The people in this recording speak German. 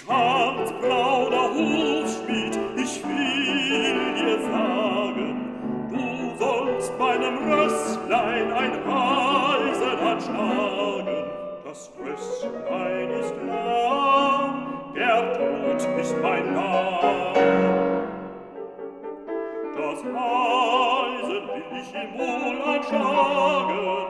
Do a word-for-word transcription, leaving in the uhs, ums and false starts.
schwarzbrauner Hufschmied, ich will dir sagen, du sollst meinem Rösslein ein Eisen anschlagen. Das Rösslein ist lahm, der Tod ist mein Name. Das Eisen will ich ihm wohl anschlagen,